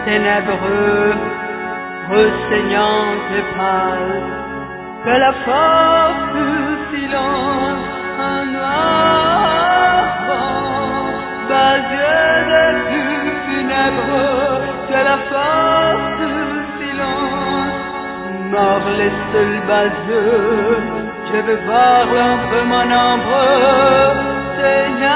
ténébreux, resseignante et pâle, que la force du silence, un noir vent, basieux des plus funèbres, que la force du silence, mord les seuls baseux, je veux voir l'ombre mon ombre,